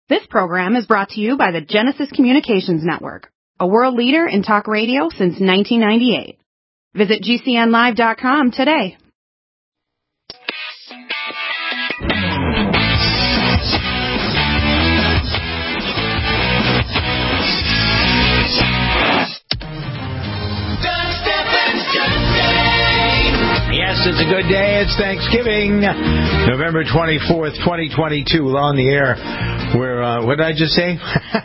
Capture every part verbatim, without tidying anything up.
This program is brought to you by the Genesis Communications Network, a world leader in talk radio since nineteen ninety-eight. Visit G C N live dot com today. Yes, it's a good day. It's Thanksgiving, November twenty-fourth, twenty twenty-two. On the air, we're, uh, what did I just say?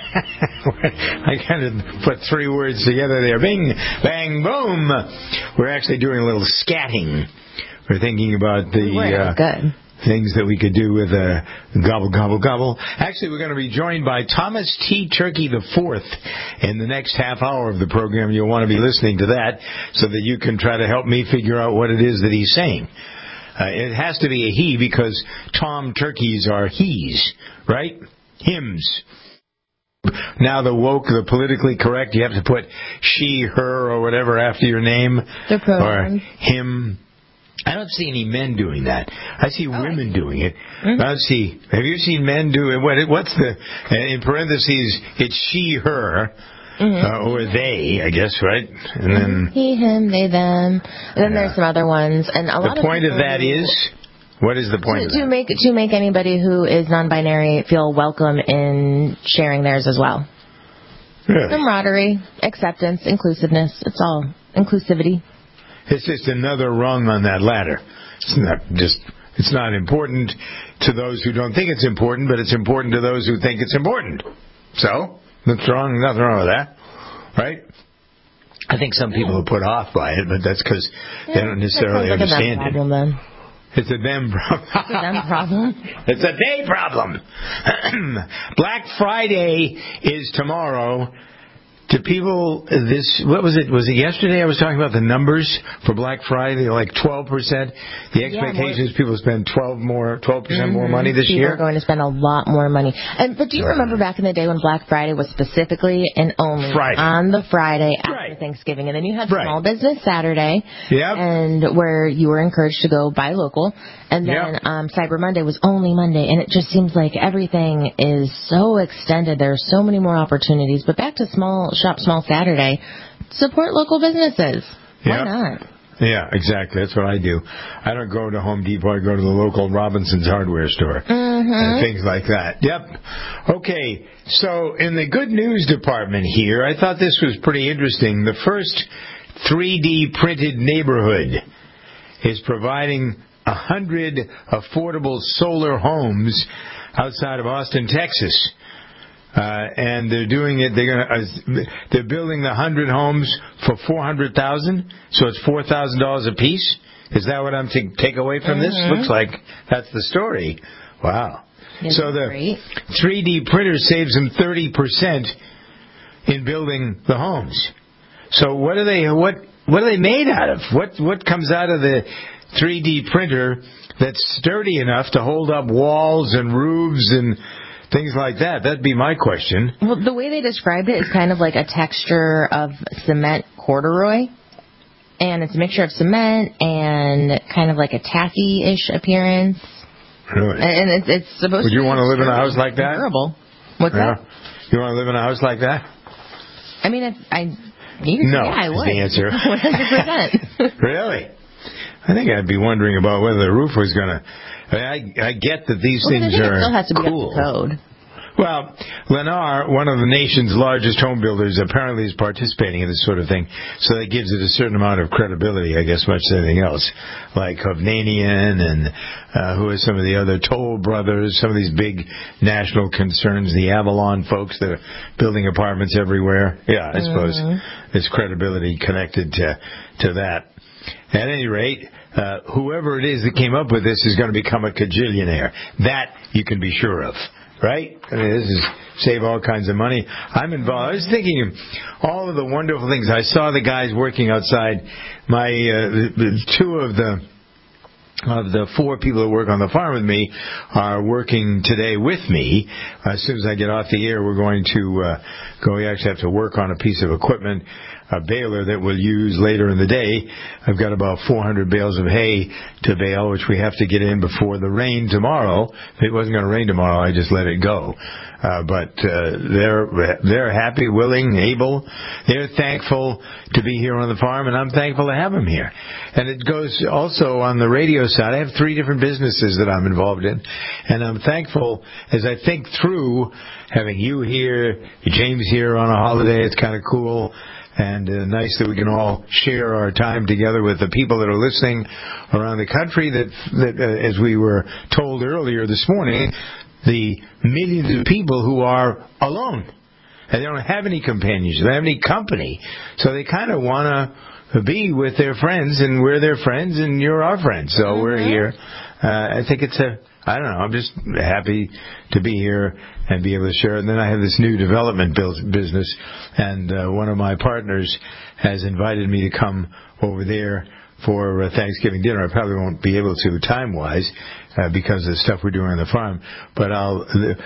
I kind of put three words together there. Bing, bang, boom. We're actually doing a little scatting. We're thinking about the uh, good. things that we could do with a gobble, gobble, gobble. Actually, we're going to be joined by Thomas T. Turkey the Fourth in the next half hour of the program. You'll want to be listening to that so that you can try to help me figure out what it is that he's saying. Uh, it has to be a he because Tom Turkeys are he's, right? Hims. Now the woke, the politically correct, you have to put she, her, or whatever after your name. The pronouns. Or him. I don't see any men doing that. I see oh, women I see. doing it. Mm-hmm. I don't see. Have you seen men do it? What, what's the in parentheses? It's she, her, mm-hmm. uh, or they, I guess, right? And then he, him, they, them. And then yeah. there's some other ones. And a lot the point of, of that who, is, what is the point to, of that? To make to make anybody who is non-binary feel welcome in sharing theirs as well. Really? Camaraderie, acceptance, inclusiveness. It's all inclusivity. It's just another rung on that ladder. It's not just. It's not important to those who don't think it's important, but it's important to those who think it's important. So, what's wrong? Nothing wrong with that, right? I think some people are put off by it, but that's because yeah, they don't necessarily like understand a them problem, it. Then. It's a them problem. It's a them problem. It's a day problem. Black Friday is tomorrow. To people, this, what was it? Was it yesterday I was talking about the numbers for Black Friday, like twelve percent? The expectation is yeah, people spend twelve more, twelve percent mm-hmm. more money this people year? People are going to spend a lot more money. And But do you right. remember back in the day when Black Friday was specifically and only Friday. on the Friday after right. Thanksgiving? And then you had right. Small Business Saturday, yep. and where you were encouraged to go buy local. And then yep. um, Cyber Monday was only Monday, and it just seems like everything is so extended. There are so many more opportunities. But back to small shop, small Saturday, support local businesses. Why yep. not? Yeah, exactly. That's what I do. I don't go to Home Depot. I go to the local Robinson's hardware store. Mm-hmm. And things like that. Yep. Okay, so in the good news department here, I thought this was pretty interesting. The first three D printed neighborhood is providing one hundred affordable solar homes outside of Austin, Texas. Uh, and they're doing it, they're gonna, uh, they're building the one hundred homes for four hundred thousand dollars, so it's four thousand dollars a piece. Is that what I'm to take away from mm-hmm. this? Looks like that's the story. Wow. Isn't so the great? three D printer saves them thirty percent in building the homes. So what are they, what, what are they made out of? What, what comes out of the three D printer that's sturdy enough to hold up walls and roofs and things like that? That'd be my question. Well, the way they described it is kind of like a texture of cement corduroy. And it's a mixture of cement and kind of like a taffy-ish appearance. Really? And it's, it's supposed Would to be... Would you want to live in a house like that? Durable. What's yeah. that? You want to live in a house like that? I mean, if I... You no, yeah, I would. is the answer. one hundred percent. Really? I think I'd be wondering about whether the roof was going to... I, I get that these well, things I think are it still has to be cool. up to code. Well, Lennar, one of the nation's largest home builders, apparently is participating in this sort of thing, so that gives it a certain amount of credibility, I guess, much as anything else. Like Hovnanian and uh, who are some of the other Toll Brothers, some of these big national concerns, the Avalon folks that are building apartments everywhere. Yeah, I suppose mm-hmm. there's credibility connected to to that. At any rate, uh, whoever it is that came up with this is going to become a cajillionaire. That you can be sure of. Right? I mean, this is save all kinds of money. I'm involved. I was thinking of all of the wonderful things. I saw the guys working outside my, uh, the, the, two of the of the four people that work on the farm with me are working today with me. As soon as I get off the air, we're going to uh, go. We actually have to work on a piece of equipment, a baler that we'll use later in the day. I've got about four hundred bales of hay to bale, which we have to get in before the rain tomorrow. If it wasn't going to rain tomorrow, I just let it go. Uh, but uh, they're they're happy, willing, able. They're thankful to be here on the farm, and I'm thankful to have them here. And it goes also on the radio side. I have three different businesses that I'm involved in, and I'm thankful as I think through having you here, James here on a holiday. It's kind of cool. And uh, nice that we can all share our time together with the people that are listening around the country. That, that uh, as we were told earlier this morning, the millions of people who are alone. And they don't have any companions. They don't have any company. So they kind of want to be with their friends, and we're their friends, and you're our friends. So mm-hmm. we're here. Uh, I think it's a... I don't know. I'm just happy to be here and be able to share it. And then I have this new development business, and uh, one of my partners has invited me to come over there for uh, Thanksgiving dinner. I probably won't be able to time-wise uh, because of the stuff we're doing on the farm. But I'll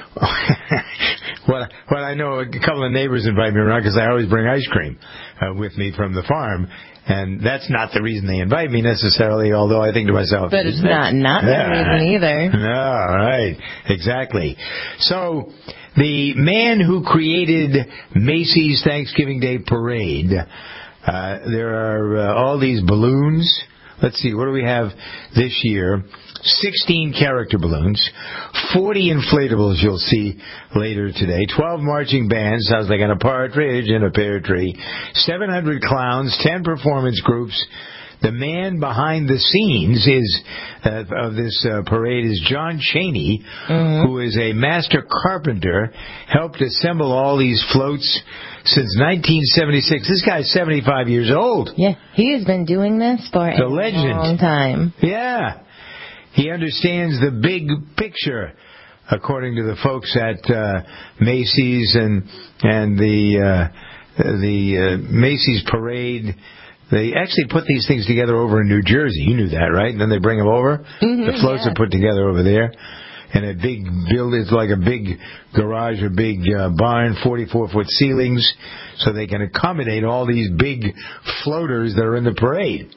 what what I know, a couple of neighbors invite me around because I always bring ice cream uh, with me from the farm. And that's not the reason they invite me necessarily, although I think to myself... But it's not not yeah. the reason either. No, right. Exactly. So, the man who created Macy's Thanksgiving Day Parade, uh, there are uh, all these balloons. Let's see, what do we have this year? sixteen character balloons, forty inflatables you'll see later today, twelve marching bands, sounds like a partridge in a pear tree, seven hundred clowns, ten performance groups. The man behind the scenes is uh, of this uh, parade is John Cheney, mm-hmm. who is a master carpenter, helped assemble all these floats since nineteen seventy-six. This guy's seventy-five years old. Yeah, he has been doing this for the a legend. long time. Yeah. He understands the big picture, according to the folks at uh, Macy's and and the uh, the uh, Macy's parade. They actually put these things together over in New Jersey. You knew that, right? And then they bring them over. Mm-hmm, the floats yeah. are put together over there. And a big build, it's like a big garage or big uh, barn, forty-four foot ceilings, so they can accommodate all these big floaters that are in the parade.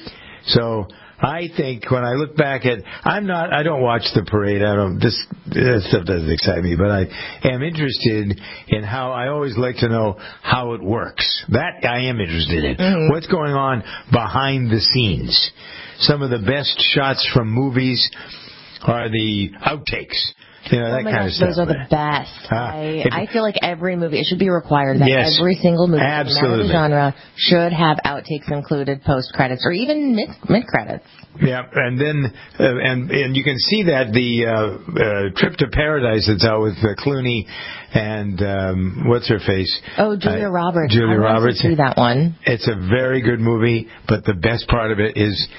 So I think when I look back at, I'm not, I don't watch the parade. I don't, this, this stuff doesn't excite me, but I am interested in how, I always like to know how it works. That I am interested in. Mm-hmm. What's going on behind the scenes. Some of the best shots from movies are the outtakes. You know, oh that my kind gosh, of stuff. those are the best. Uh, I, it, I feel like every movie, it should be required that yes, every single movie, absolutely. no matter the genre, should have outtakes included, post credits, or even mid mid credits. Yeah, and then uh, and and you can see that the uh, uh, Trip to Paradise that's out with uh, Clooney and um, what's her face? Oh, Julia uh, Roberts. Julia I Roberts. To see that one. It's a very good movie, but the best part of it is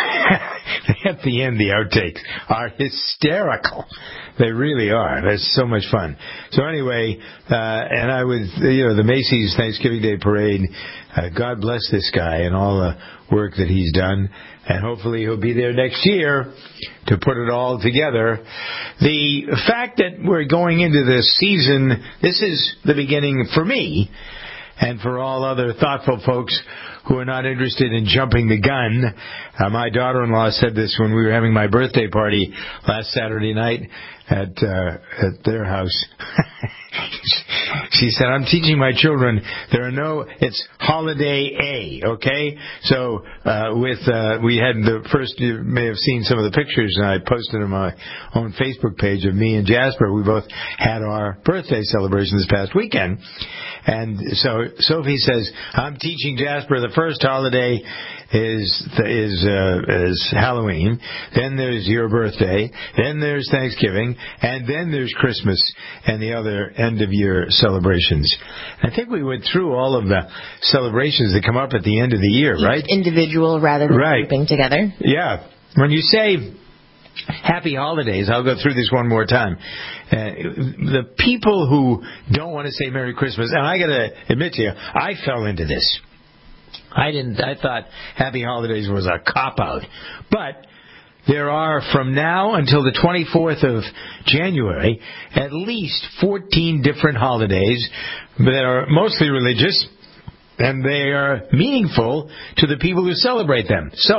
at the end the outtakes are hysterical. They really are. That's so much fun. So anyway, uh, and I was, you know, the Macy's Thanksgiving Day Parade, uh, God bless this guy and all the work that he's done. And hopefully he'll be there next year to put it all together. The fact that we're going into this season, this is the beginning for me and for all other thoughtful folks who are not interested in jumping the gun. Uh, my daughter-in-law said this when we were having my birthday party last Saturday night at uh, at their house. She said, I'm teaching my children there are no, it's holiday A, okay? So uh, with, uh, we had the first, you may have seen some of the pictures, and I posted on my own Facebook page of me and Jasper. We both had our birthday celebration this past weekend. And so Sophie says, I'm teaching Jasper the first holiday is is uh, is Halloween. Then there's your birthday. Then there's Thanksgiving, and then there's Christmas and the other end of year celebrations. I think we went through all of the celebrations that come up at the end of the year, Each right? Individual rather than right. grouping together. Yeah. When you say Happy Holidays, I'll go through this one more time. Uh, the people who don't want to say Merry Christmas, and I got to admit to you, I fell into this. I didn't. I thought Happy Holidays was a cop-out. But there are, from now until the twenty-fourth of January, at least fourteen different holidays that are mostly religious, and they are meaningful to the people who celebrate them. So,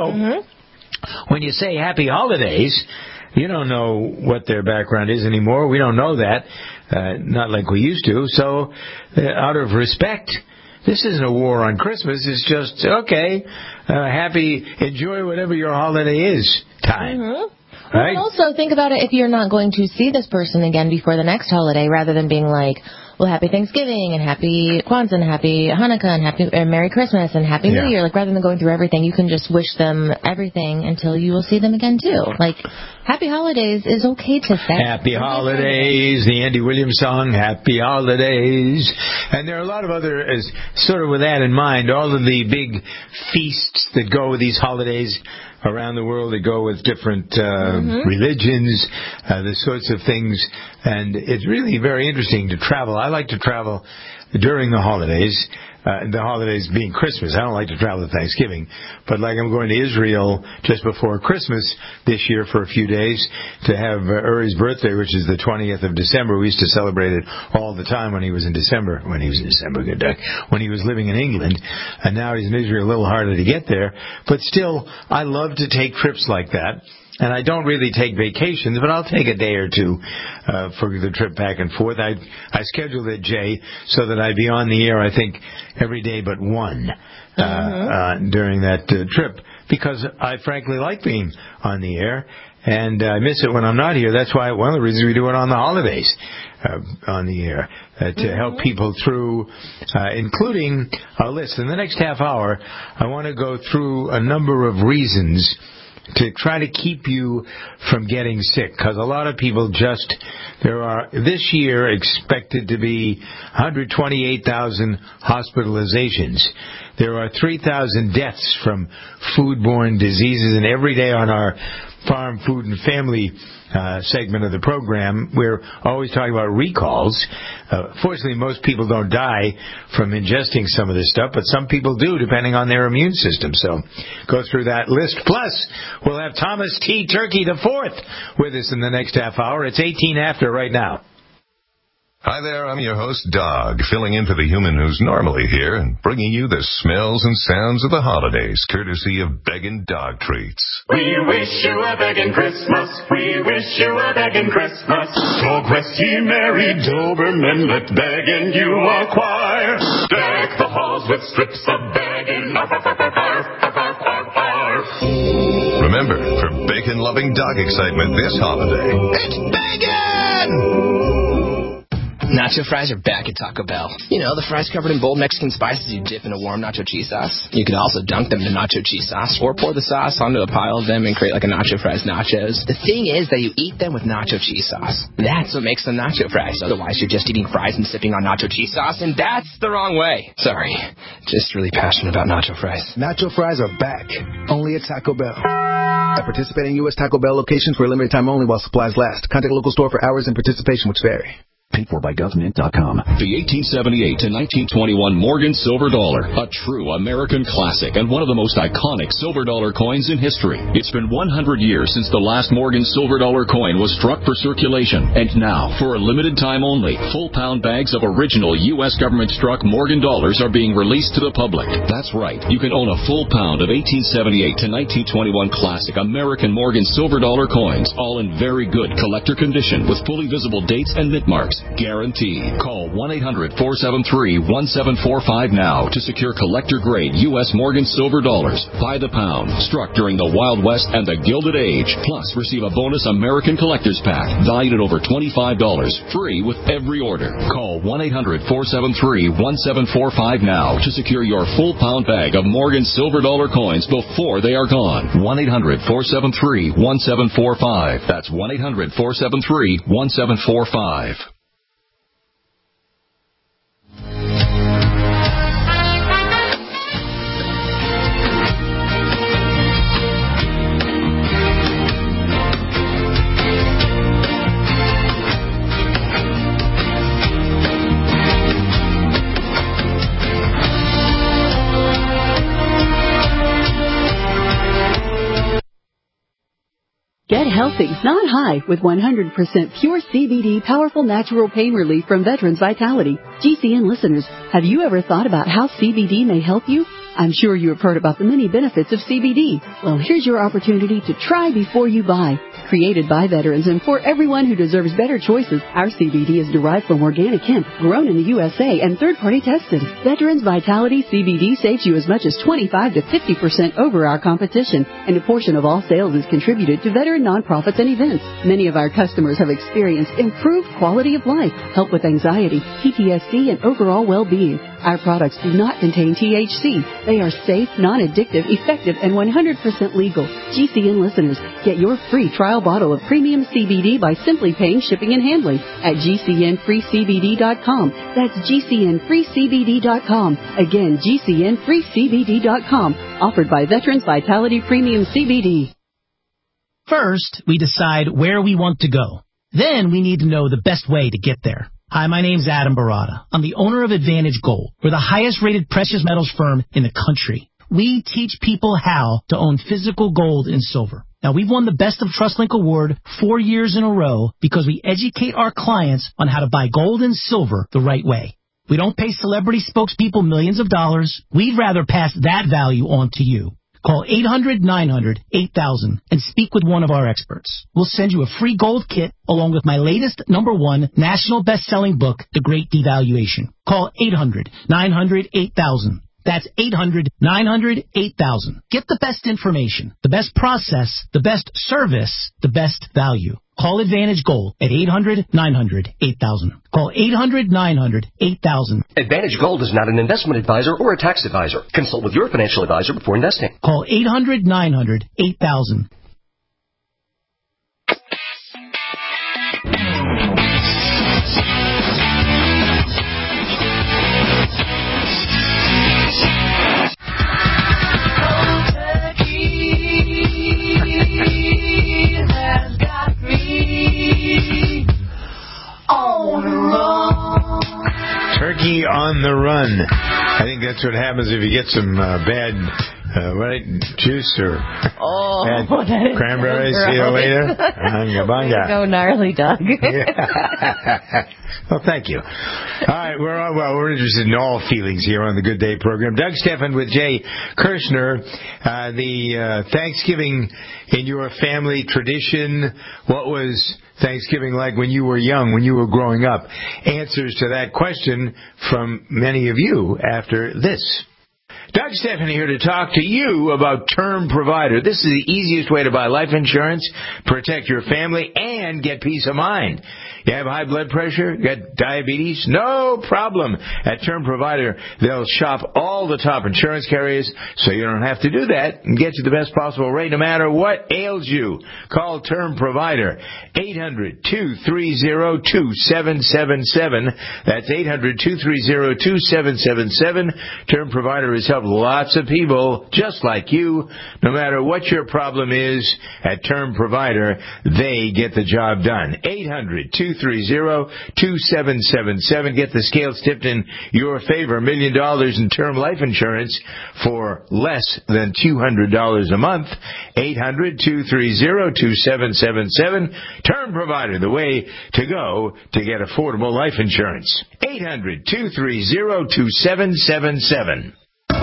mm-hmm. when you say happy holidays, you don't know what their background is anymore. We don't know that, uh, not like we used to. So, uh, out of respect, this isn't a war on Christmas. It's just, okay, uh, happy, enjoy whatever your holiday is time. Mm-hmm. Right? Well, also think about it if you're not going to see this person again before the next holiday, rather than being like, well, happy Thanksgiving and happy Kwanzaa and happy Hanukkah and happy uh, Merry Christmas and happy yeah. New Year. Like, rather than going through everything, you can just wish them everything until you will see them again too. Like, happy holidays is okay to say. Happy holidays, the Andy Williams song, Happy Holidays. And there are a lot of other, as sort of with that in mind, all of the big feasts that go with these holidays around the world that go with different uh, mm-hmm. religions, uh, the sorts of things. And it's really very interesting to travel. I like to travel during the holidays, uh, the holidays being Christmas. I don't like to travel to Thanksgiving. But like I'm going to Israel just before Christmas this year for a few days to have uh, Uri's birthday, which is the twentieth of December. We used to celebrate it all the time when he was in December. When he was in December, good day. When he was living in England. And now he's in Israel, a little harder to get there. But still, I love to take trips like that. And I don't really take vacations, but I'll take a day or two uh, for the trip back and forth. I I scheduled it, Jay, so that I'd be on the air, I think, every day but one uh, mm-hmm. uh, during that uh, trip, because I frankly like being on the air, and I miss it when I'm not here. That's why one of the reasons we do it on the holidays uh, on the air, uh, to mm-hmm. help people through, uh, including a list. In the next half hour, I want to go through a number of reasons to try to keep you from getting sick, because a lot of people just, there are this year expected to be one hundred twenty-eight thousand hospitalizations. There are three thousand deaths from foodborne diseases, and every day on our Farm, Food, and Family uh, segment of the program, we're always talking about recalls. Uh, fortunately, most people don't die from ingesting some of this stuff, but some people do, depending on their immune system. So go through that list. Plus, we'll have Thomas T. Turkey the Fourth with us in the next half hour. It's eighteen after right now. Hi there, I'm your host, Dog, filling in for the human who's normally here and bringing you the smells and sounds of the holidays, courtesy of Beggin' Dog Treats. We wish you a beggin' Christmas. We wish you a beggin' Christmas. Talk rest ye merry Doberman, let beggin' you acquire. Deck the halls with strips of beggin'. Arf, arf, arf, arf, arf, arf, arf, arf. Remember, for bacon-loving dog excitement this holiday, it's Beggin'! Nacho fries are back at Taco Bell. You know, the fries covered in bold Mexican spices you dip in a warm nacho cheese sauce. You can also dunk them in nacho cheese sauce or pour the sauce onto a pile of them and create like a nacho fries nachos. The thing is that you eat them with nacho cheese sauce. That's what makes them nacho fries. Otherwise, you're just eating fries and sipping on nacho cheese sauce, and that's the wrong way. Sorry. Just really passionate about nacho fries. Nacho fries are back. Only at Taco Bell. At participating U S Taco Bell locations for a limited time only while supplies last. Contact local store for hours and participation which vary. Paid for by government dot com. The eighteen seventy-eight to nineteen twenty-one Morgan Silver Dollar, a true American classic and one of the most iconic silver dollar coins in history. It's been one hundred years since the last Morgan Silver Dollar coin was struck for circulation, and now, for a limited time only, full pound bags of original U S government struck Morgan dollars are being released to the public. That's right, you can own a full pound of eighteen seventy-eight to nineteen twenty-one classic American Morgan Silver Dollar coins, all in very good collector condition with fully visible dates and mint marks. Guaranteed. Call one eight hundred four seven three one seven four five now to secure collector-grade U S Morgan Silver Dollars by the pound, struck during the Wild West and the Gilded Age. Plus, receive a bonus American Collector's Pack valued at over twenty-five dollars, free with every order. Call one eight hundred four seven three one seven four five now to secure your full pound bag of Morgan Silver Dollar coins before they are gone. one eight hundred four seven three one seven four five. That's one eight hundred four seven three one seven four five. healthy, not high, with one hundred percent pure C B D powerful natural pain relief from Veterans Vitality. G C N listeners, have you ever thought about how C B D may help you? I'm sure you have heard about the many benefits of C B D. Well, here's your opportunity to try before you buy. Created by veterans and for everyone who deserves better choices, our C B D is derived from organic hemp, grown in the U S A, and third-party tested. Veterans Vitality C B D saves you as much as twenty-five to fifty percent over our competition, and a portion of all sales is contributed to veteran nonprofits and events. Many of our customers have experienced improved quality of life, help with anxiety, P T S D, and overall well-being. Our products do not contain T H C. They are safe, non-addictive, effective, and one hundred percent legal. G C N listeners, get your free trial bottle of premium C B D by simply paying shipping and handling at G C N free C B D dot com. That's G C N free C B D dot com. Again, G C N free C B D dot com. Offered by Veterans Vitality Premium C B D. First, we decide where we want to go. Then we need to know the best way to get there. Hi, my name's Adam Barada. I'm the owner of Advantage Gold. We're the highest-rated precious metals firm in the country. We teach people how to own physical gold and silver. Now, we've won the Best of TrustLink Award four years in a row because we educate our clients on how to buy gold and silver the right way. We don't pay celebrity spokespeople millions of dollars. We'd rather pass that value on to you. Call eight hundred nine hundred eight thousand and speak with one of our experts. We'll send you a free gold kit along with my latest number one national best-selling book, The Great Devaluation. Call eight hundred nine hundred eight thousand. That's eight hundred nine hundred eight thousand. Get the best information, the best process, the best service, the best value. Call Advantage Gold at eight hundred nine hundred eight thousand. Call eight hundred nine hundred eight thousand. Advantage Gold is not an investment advisor or a tax advisor. Consult with your financial advisor before investing. Call eight hundred nine hundred eight thousand. Turkey on the run. I think that's what happens if you get some uh, bad uh, right, juice or oh, bad cranberries. See you later. Bunga, bunga. Go gnarly, Doug. Yeah. Well, thank you. All right, we're all, well, we're interested in all feelings here on the Good Day program. Doug Stephan with Jay Kirshner. Uh, the uh, Thanksgiving in your family tradition. What was Thanksgiving like when you were young, when you were growing up? Answers to that question from many of you after this. Doug Stephan here to talk to you about Term Provider. This is the easiest way to buy life insurance, protect your family, and get peace of mind. You have high blood pressure? You got diabetes? No problem. At Term Provider, they'll shop all the top insurance carriers so you don't have to do that and get you the best possible rate no matter what ails you. Call Term Provider, eight hundred two three zero two seven seven seven. That's eight hundred two three zero two seven seven seven. Term Provider has helped lots of people just like you. No matter what your problem is, at Term Provider, they get the job done. eight hundred two three zero two seven seven seven. Get the scales tipped in your favor. A million dollars in term life insurance for less than two hundred dollars a month. eight hundred two three zero two seven seven seven. Term Provider, the way to go to get affordable life insurance. eight hundred two three zero two seven seven seven.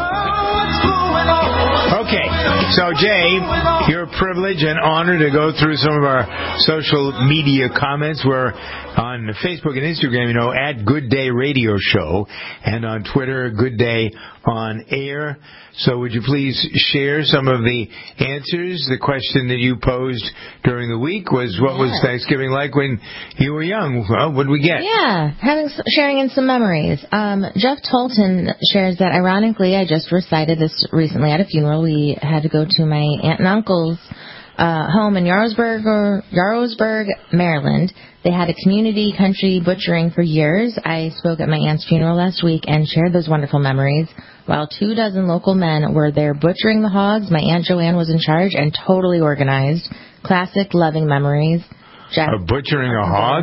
Okay, so Jay, your privilege and honor to go through some of our social media comments. We're on Facebook and Instagram, you know, at Good Day Radio Show, and on Twitter, Good Day on Air. So would you please share some of the answers? The question that you posed during the week was, what yeah. was Thanksgiving like when you were young? Well, what did we get? Yeah, having sharing in some memories. Um, Jeff Tolton shares that, ironically, I just recited this recently at a funeral. We had to go to my aunt and uncle's uh, home in Yarrowsburg, or Yarrowsburg, Maryland. They had a community country butchering for years. I spoke at my aunt's funeral last week and shared those wonderful memories. While two dozen local men were there butchering the hogs, my Aunt Joanne was in charge and totally organized. Classic, loving memories. Jeff, uh, butchering a hog?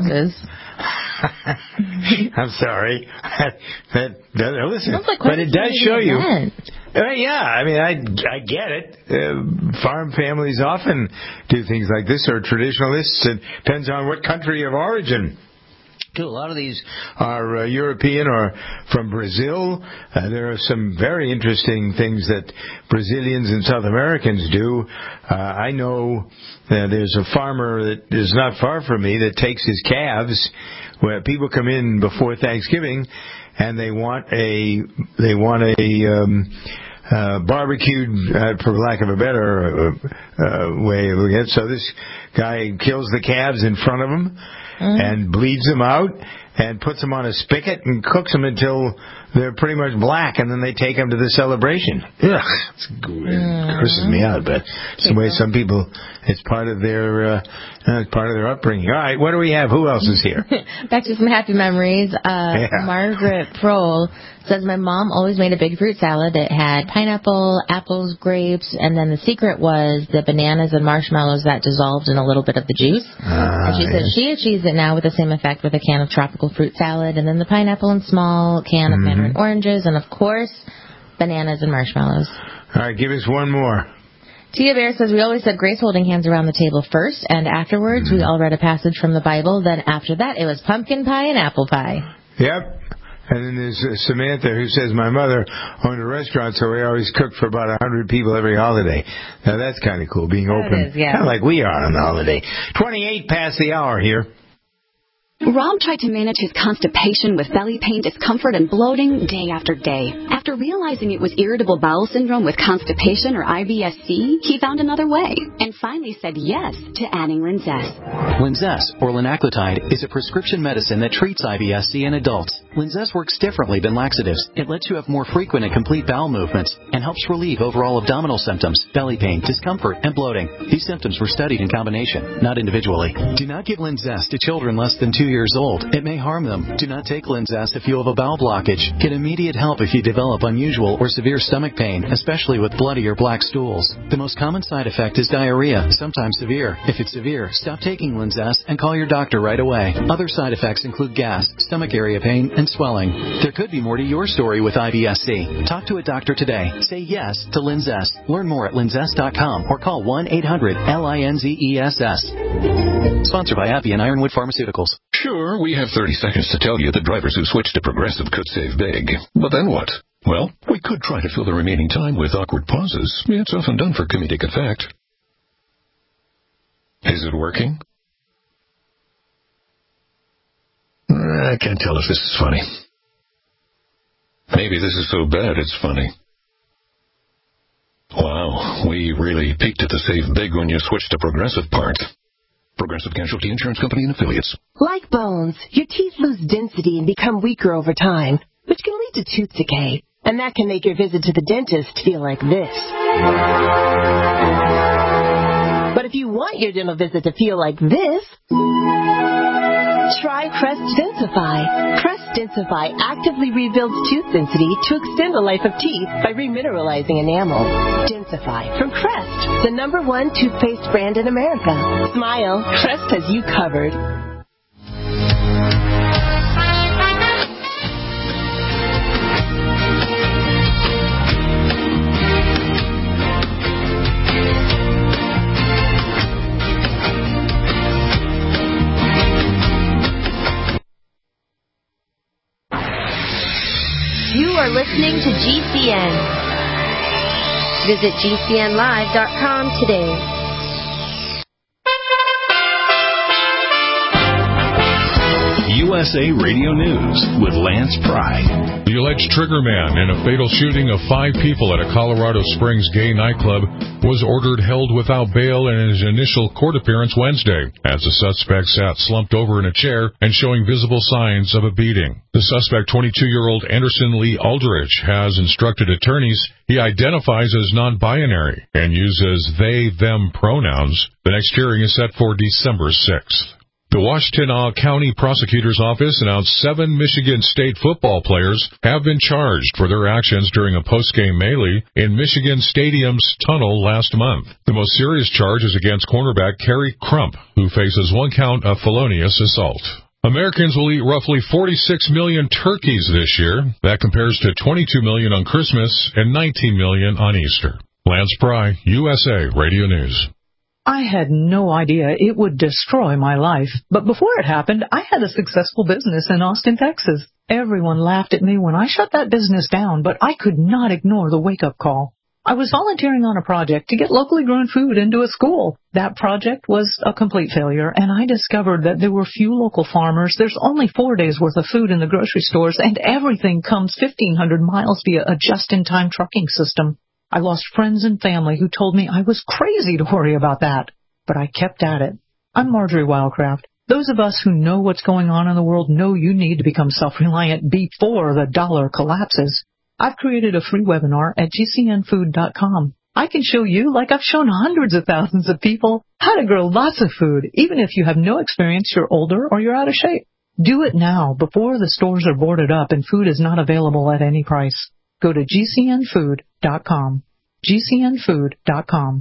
I'm sorry. that, that, that, listen, like but it does show you. Event. Uh, yeah, I mean, I, I get it. Uh, farm families often do things like this, or traditionalists. It depends on what country of origin. A lot of these are uh, European or from Brazil. Uh, there are some very interesting things that Brazilians and South Americans do. Uh, I know uh, there's a farmer that is not far from me that takes his calves, where people come in before Thanksgiving, and they want a they want a um, uh, barbecued, uh, for lack of a better uh, way of looking at it. So this guy kills the calves in front of him. Mm-hmm. And bleeds them out and puts them on a spigot and cooks them until they're pretty much black, and then they take them to the celebration. Ugh, it's, it mm. grosses me out, but it's the way some people, it's part of their uh, it's part of their upbringing. All right, what do we have? Who else is here? Back to some happy memories. Uh, yeah. Margaret Prohl says, my mom always made a big fruit salad that had pineapple, apples, grapes, and then the secret was the bananas and marshmallows that dissolved in a little bit of the juice. Uh, and she yes. said she achieves it now with the same effect with a can of tropical fruit salad, and then the pineapple and small can of mm-hmm. mandarin oranges, and of course, bananas and marshmallows. All right, give us one more. Tia Bear says, we always said grace holding hands around the table first, and afterwards mm-hmm. we all read a passage from the Bible. Then after that, it was pumpkin pie and apple pie. Yep. And then there's uh, Samantha, who says, my mother owned a restaurant, so we always cooked for about one hundred people every holiday. Now, that's kind of cool, being that open. Is, yeah. Kind of like we are on the holiday. twenty-eight past the hour here. Rob tried to manage his constipation with belly pain, discomfort, and bloating day after day. After realizing it was irritable bowel syndrome with constipation, or I B S C, he found another way and finally said yes to adding Linzess. Linzess, or linaclotide, is a prescription medicine that treats I B S C in adults. Linzess works differently than laxatives. It lets you have more frequent and complete bowel movements and helps relieve overall abdominal symptoms, belly pain, discomfort, and bloating. These symptoms were studied in combination, not individually. Do not give Linzess to children less than two years old. It may harm them. Do not take Linzess if you have a bowel blockage. Get immediate help if you develop unusual or severe stomach pain, especially with bloody or black stools. The most common side effect is diarrhea, sometimes severe. If it's severe, stop taking Linzess and call your doctor right away. Other side effects include gas, stomach area pain, and swelling. There could be more to your story with I B S C. Talk to a doctor today. Say yes to Linzess. Learn more at linzess dot com or call one eight hundred L I N Z E S S. Sponsored by Appy and Ironwood Pharmaceuticals. Sure, we have thirty seconds to tell you that drivers who switch to Progressive could save big. But then what? Well, we could try to fill the remaining time with awkward pauses. It's often done for comedic effect. Is it working? I can't tell if this is funny. Maybe this is so bad it's funny. Wow, we really peaked at the save big when you switched to Progressive part. Progressive Casualty Insurance Company and Affiliates. Like bones, your teeth lose density and become weaker over time, which can lead to tooth decay. And that can make your visit to the dentist feel like this. But if you want your dental visit to feel like this, try Crest Densify. Crest Densify actively rebuilds tooth density to extend the life of teeth by remineralizing enamel. Densify from Crest, the number one toothpaste brand in America. Smile, Crest has you covered. You are listening to G C N. Visit G C N live dot com today. U S A Radio News with Lance Pride. The alleged triggerman in a fatal shooting of five people at a Colorado Springs gay nightclub was ordered held without bail in his initial court appearance Wednesday, as the suspect sat slumped over in a chair and showing visible signs of a beating. The suspect, twenty-two-year-old Anderson Lee Aldridge, has instructed attorneys he identifies as non-binary and uses they-them pronouns. The next hearing is set for December sixth. The Washtenaw County Prosecutor's Office announced seven Michigan State football players have been charged for their actions during a post-game melee in Michigan Stadium's tunnel last month. The most serious charge is against cornerback Kerry Crump, who faces one count of felonious assault. Americans will eat roughly forty-six million turkeys this year. That compares to twenty-two million on Christmas and nineteen million on Easter. Lance Pry, U S A Radio News. I had no idea it would destroy my life. But before it happened, I had a successful business in Austin, Texas. Everyone laughed at me when I shut that business down, but I could not ignore the wake-up call. I was volunteering on a project to get locally grown food into a school. That project was a complete failure, and I discovered that there were few local farmers. There's only four days' worth of food in the grocery stores, and everything comes fifteen hundred miles via a just-in-time trucking system. I lost friends and family who told me I was crazy to worry about that, but I kept at it. I'm Marjorie Wildcraft. Those of us who know what's going on in the world know you need to become self-reliant before the dollar collapses. I've created a free webinar at G C N food dot com. I can show you, like I've shown hundreds of thousands of people, how to grow lots of food, even if you have no experience, you're older, or you're out of shape. Do it now, before the stores are boarded up and food is not available at any price. Go to G C N food dot com. G C N food dot com.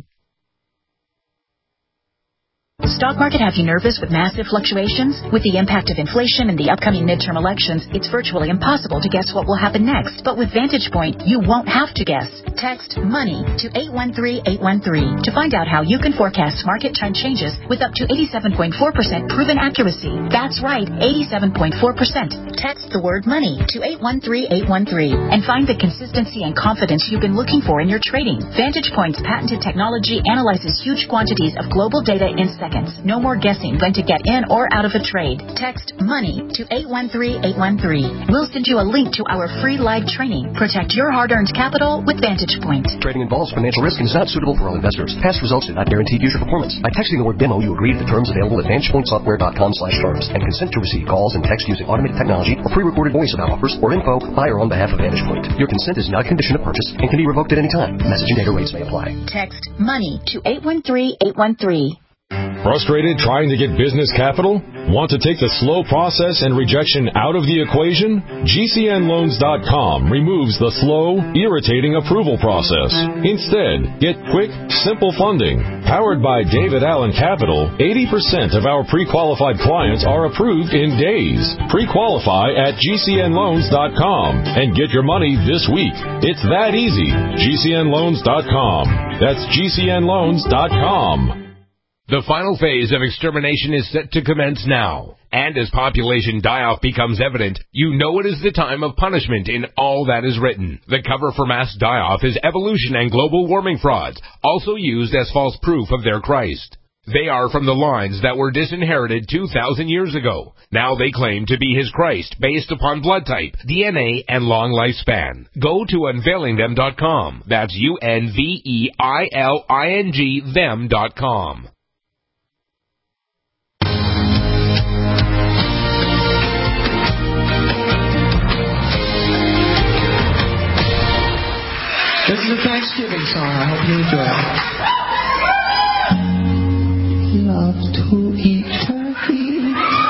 Stock market have you nervous with massive fluctuations? With the impact of inflation and the upcoming midterm elections, it's virtually impossible to guess what will happen next. But with Vantage Point, you won't have to guess. Text MONEY to eight one three eight one three to find out how you can forecast market trend changes with up to eighty-seven point four percent proven accuracy. That's right, eighty-seven point four percent. Text the word MONEY to eight one three eight one three and find the consistency and confidence you've been looking for in your trading. Vantage Point's patented technology analyzes huge quantities of global data in seconds. No more guessing when to get in or out of a trade. Text MONEY to eight one three eight one three. We'll send you a link to our free live training. Protect your hard-earned capital with Vantage Point. Trading involves financial risk and is not suitable for all investors. Past results do not guarantee future performance. By texting the word demo, you agree to the terms available at vantage point software dot com slash terms and consent to receive calls and text using automated technology or pre-recorded voice about offers or info by or on behalf of Vantage Point. Your consent is not a condition of purchase and can be revoked at any time. Message and data rates may apply. Text MONEY to eight one three eight one three. Frustrated trying to get business capital? Want to take the slow process and rejection out of the equation? G C N loans dot com removes the slow, irritating approval process. Instead, get quick, simple funding. Powered by David Allen Capital, eighty percent of our pre-qualified clients are approved in days. Pre-qualify at G C N loans dot com and get your money this week. It's that easy. G C N loans dot com. That's G C N loans dot com. The final phase of extermination is set to commence now. And as population die-off becomes evident, you know it is the time of punishment in all that is written. The cover for mass die-off is evolution and global warming frauds, also used as false proof of their Christ. They are from the lines that were disinherited two thousand years ago. Now they claim to be his Christ based upon blood type, D N A, and long lifespan. Go to unveiling them dot com. That's U N V E I L I N G them dot com. This is a Thanksgiving song. I hope you enjoy it. Love to eat turkey.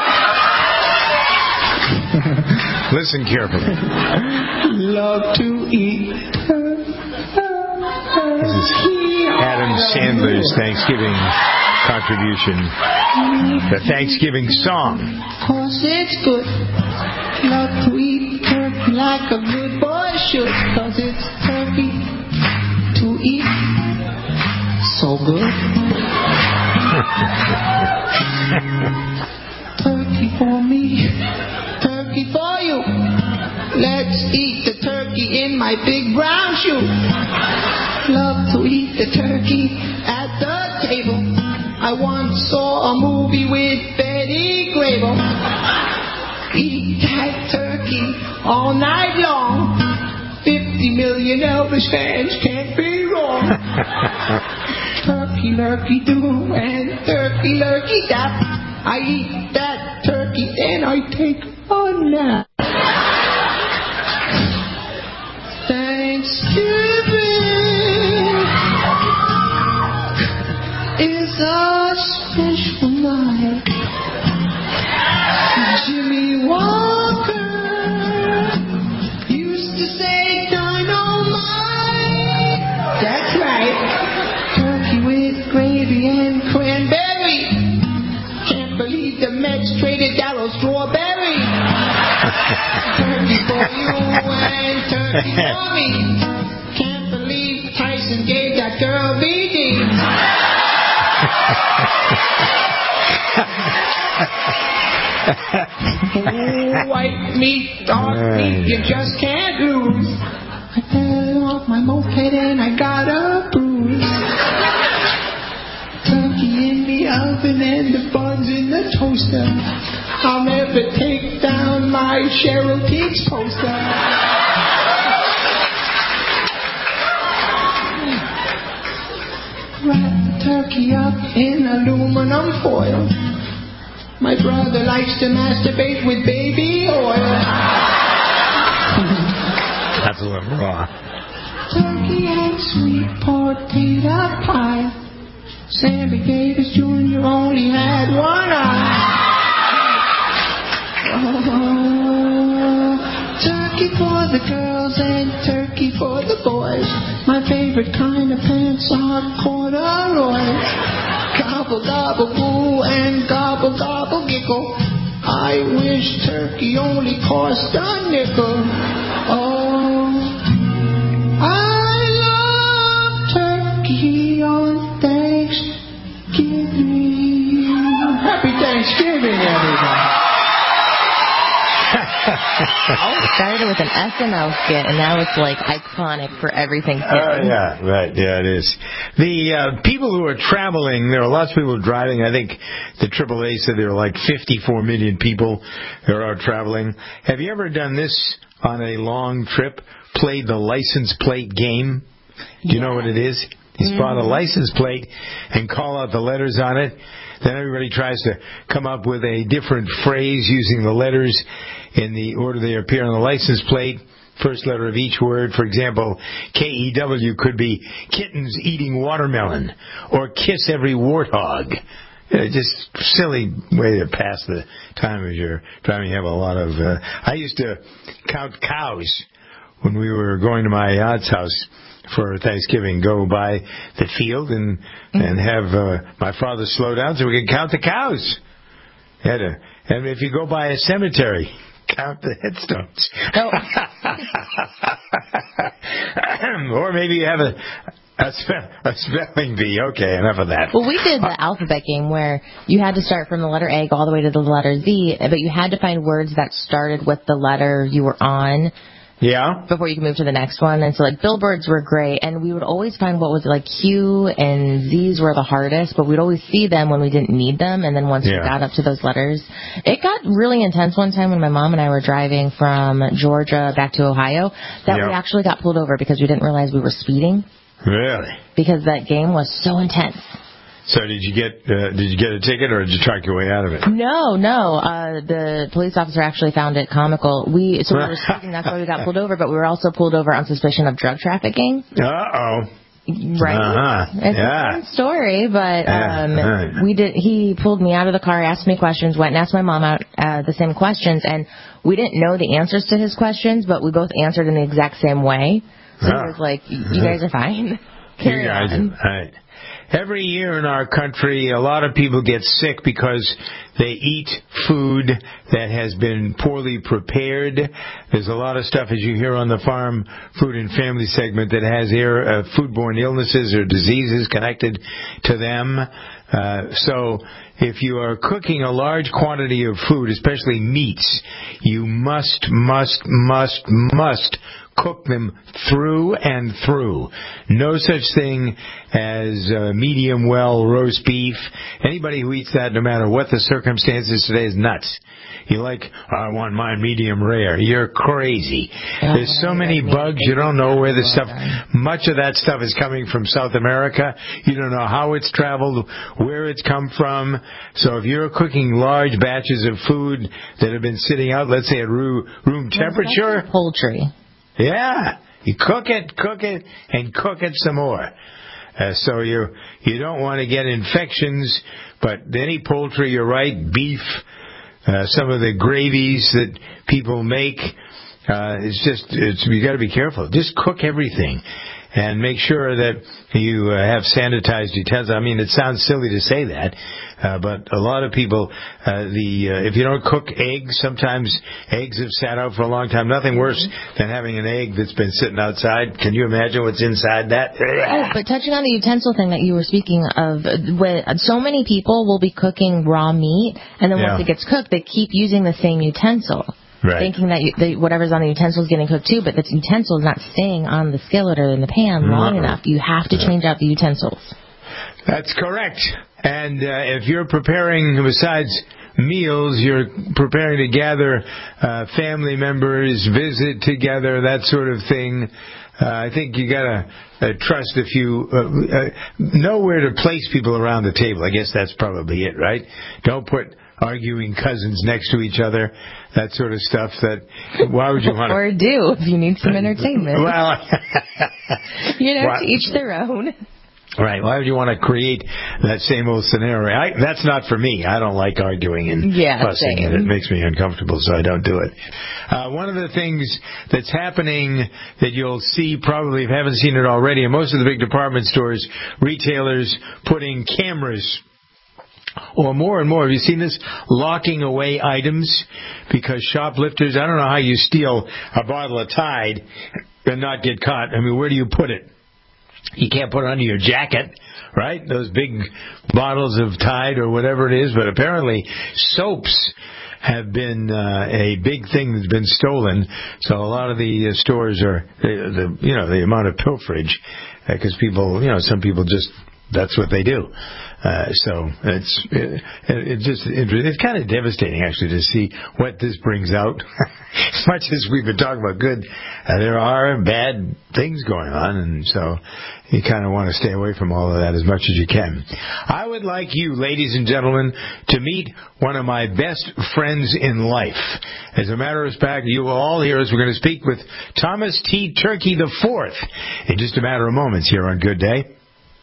Listen carefully. Love to eat turkey. This is Adam Sandler's Thanksgiving contribution. The Thanksging song. Cause it's good. Love to eat turkey like a good boy should. Cause it's turkey to eat. So good. Turkey for me. Turkey for you. Let's eat the turkey in my big brown shoe. Love to eat the turkey at the table. I once saw a movie with Betty Grable. Eat that turkey all night long. Fifty million Elvis fans can't be wrong. Turkey lurkey do and turkey lurkey dap. I eat that turkey then I take a nap. Thanksgiving is a special night. Jimmy Walker used to say dynamite. That's right. Turkey with gravy and cranberry. Can't believe the Mets traded Darryl Strawberry. Turkey for you and turkey for me. Can't believe Tyson gave that girl B D. White meat, dark meat, you just can't lose. I fell off my moped and I got a bruise. Turkey in the oven and the buns in the toaster. I'll never take down my Cheryl Teagues poster. Wrap the turkey up in aluminum foil. My brother likes to masturbate with baby oil. That's a little raw. Turkey and sweet potato pie. Sammy Davis Junior only had one eye. Oh, turkey for the girls and turkey for the boys. My favorite kind of pants are corduroy. Gobble, gobble, boo, and gobble, gobble, giggle. I wish turkey only cost a nickel. Oh, I love turkey on Thanksgiving. Happy Thanksgiving, everybody. It started with an S M L skit, and now it's like iconic for everything. Oh, uh, yeah, right. Yeah, it is. The uh, people who are traveling, there are lots of people driving. I think the triple A said there are like fifty-four million people that are traveling. Have you ever done this on a long trip? Played the license plate game? Do you yeah. know what it is? You spot mm-hmm. a license plate and call out the letters on it. Then everybody tries to come up with a different phrase using the letters in the order they appear on the license plate. First letter of each word. For example, K E W could be kittens eating watermelon or kiss every warthog. Uh, just silly way to pass the time as you're driving. You have a lot of... Uh, I used to count cows when we were going to my aunt's house for Thanksgiving, go by the field and and have uh, my father slow down so we could count the cows. Had to, and if you go by a cemetery, count the headstones. Oh. Or maybe you have a a, spe- a spelling bee. Okay, enough of that. Well, we did the alphabet game where you had to start from the letter A all the way to the letter Z, but you had to find words that started with the letter you were on. Yeah. Before you can move to the next one. And so, like, billboards were great. And we would always find what was, like, Q and Z's were the hardest. But we'd always see them when we didn't need them. And then once yeah. we got up to those letters, it got really intense one time when my mom and I were driving from Georgia back to Ohio that yeah. we actually got pulled over because we didn't realize we were speeding. Really? Because that game was so intense. So did you get uh, did you get a ticket or did you track your way out of it? No, no. Uh, the police officer actually found it comical. We so we were speeding, that's why we got pulled over, but we were also pulled over on suspicion of drug trafficking. Uh-oh. Right. Uh-huh. It's yeah. a fun story, but um, uh-huh. we did. He pulled me out of the car, asked me questions, went and asked my mom out uh, the same questions, and we didn't know the answers to his questions, but we both answered in the exact same way. So oh. he was like, "You guys are fine. Carry you guys on." Are, right. Every year in our country, a lot of people get sick because they eat food that has been poorly prepared. There's a lot of stuff, as you hear on the Farm, Food and Family segment, that has air, uh, foodborne illnesses or diseases connected to them. Uh, so if you are cooking a large quantity of food, especially meats, you must, must, must, must cook them through and through. No such thing as uh, medium well roast beef. Anybody who eats that, no matter what the circumstances today, is nuts. You like, I want mine medium rare. You're crazy. There's so many bugs, you don't know where the stuff, much of that stuff is coming from South America. You don't know how it's traveled, where it's come from. So if you're cooking large batches of food that have been sitting out, let's say at room, room temperature. Poultry. Yeah, you cook it, cook it, and cook it some more. Uh, so you you don't want to get infections, but any poultry, you're right, beef, uh, some of the gravies that people make, uh, it's just, it's, you got to be careful. Just cook everything. and make sure that you uh, have sanitized utensils. I mean, it sounds silly to say that, uh, but a lot of people, uh, the uh, if you don't cook eggs, sometimes eggs have sat out for a long time. Nothing worse than having an egg that's been sitting outside. Can you imagine what's inside that? Oh, but touching on the utensil thing that you were speaking of, when so many people will be cooking raw meat, and then Yeah. once it gets cooked, they keep using the same utensil. Right. Thinking that you, the, whatever's on the utensil is getting cooked too, but the utensil is not staying on the skillet or in the pan long Mm-hmm. enough. You have to change out the utensils. That's correct. And uh, if you're preparing, besides meals, you're preparing to gather uh, family members, visit together, that sort of thing, uh, I think you gotta uh, trust if you uh, uh, know where to place people around the table. I guess that's probably it, right? Don't put arguing cousins next to each other, that sort of stuff. That why would you want to? Or do if you need some entertainment. Well, you know, Why- to each their own. Right. Why would you want to create that same old scenario? I, that's not for me. I don't like arguing and Yeah, fussing, same. and it makes me uncomfortable, so I don't do it. Uh, one of the things that's happening that you'll see, probably if you haven't seen it already, in most of the big department stores, retailers putting cameras, or more and more. Have you seen this? Locking away items because shoplifters, I don't know how you steal a bottle of Tide and not get caught. I mean, where do you put it? You can't put it under your jacket, right? Those big bottles of Tide or whatever it is. But apparently soaps have been uh, a big thing that's been stolen. So a lot of the uh, stores are, the, the you know, the amount of pilferage, because uh, people, you know, some people just, that's what they do. Uh, so it's it, it just it, it's kind of devastating actually to see what this brings out. As much as we've been talking about good, uh, there are bad things going on, and so you kind of want to stay away from all of that as much as you can. I would like you, ladies and gentlemen, to meet one of my best friends in life. As a matter of fact, you will all hear us. We're going to speak with Thomas T. Turkey the Fourth in just a matter of moments here on Good Day.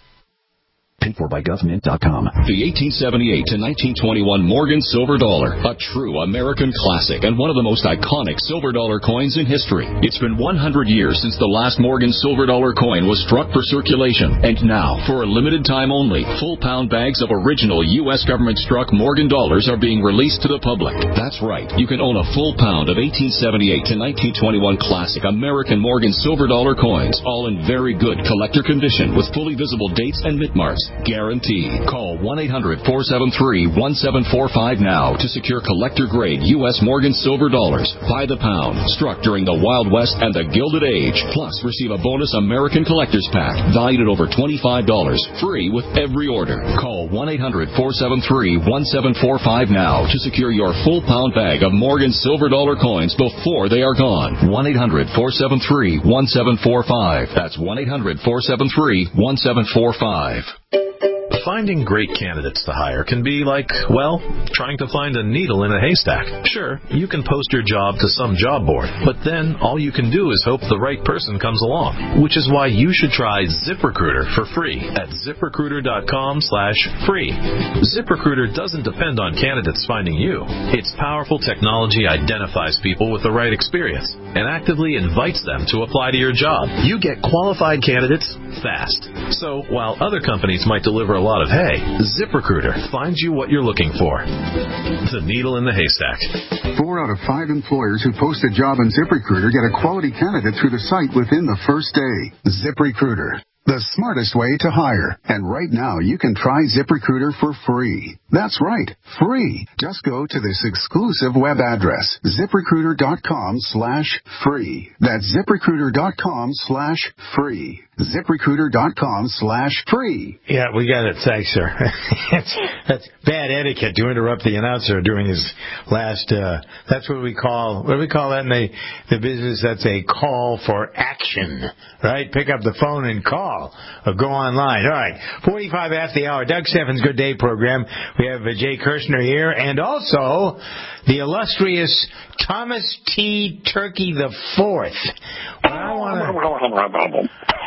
Paid for by government dot com. The eighteen seventy-eight to nineteen twenty-one Morgan Silver Dollar, a true American classic and one of the most iconic silver dollar coins in history. It's been one hundred years since the last Morgan Silver Dollar coin was struck for circulation. And now, for a limited time only, full pound bags of original U S government struck Morgan dollars are being released to the public. That's right. You can own a full pound of eighteen seventy-eight to nineteen twenty-one classic American Morgan Silver Dollar coins, all in very good collector condition with fully visible dates and mint marks. Guaranteed. Call one eight hundred four seven three one seven four five now to secure collector-grade U S Morgan Silver Dollars by the pound, struck during the Wild West and the Gilded Age. Plus, receive a bonus American Collector's Pack valued at over twenty-five dollars, free with every order. Call one eight hundred four seven three one seven four five now to secure your full pound bag of Morgan Silver Dollar coins before they are gone. one eight hundred four seven three one seven four five. That's one eight hundred four seven three one seven four five. Finding great candidates to hire can be like, well, trying to find a needle in a haystack. Sure, you can post your job to some job board, but then all you can do is hope the right person comes along, which is why you should try ZipRecruiter for free at ZipRecruiter.com slash free. ZipRecruiter doesn't depend on candidates finding you. Its powerful technology identifies people with the right experience and actively invites them to apply to your job. You get qualified candidates fast. So while other companies might deliver a lot of hay, ZipRecruiter finds you what you're looking for. The needle in the haystack. Four out of five employers who post a job on ZipRecruiter get a quality candidate through the site within the first day. ZipRecruiter, the smartest way to hire. And right now, you can try ZipRecruiter for free. That's right, free. Just go to this exclusive web address, ZipRecruiter.com slash free. That's ZipRecruiter.com slash free. ZipRecruiter.com slash free. Yeah, we got it. Thanks, sir. that's, that's bad etiquette to interrupt the announcer during his last, uh, that's what we call, what do we call that in the, the business? That's a call for action, right? Pick up the phone and call or go online. All right, forty-five after the hour. Doug Steffens' Good Day program. We have uh, Jay Kirshner here and also the illustrious Thomas T. Turkey the Fourth. What I want to...